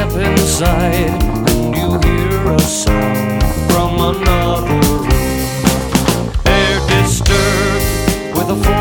step inside and you hear a sound from another room. Air disturbed with a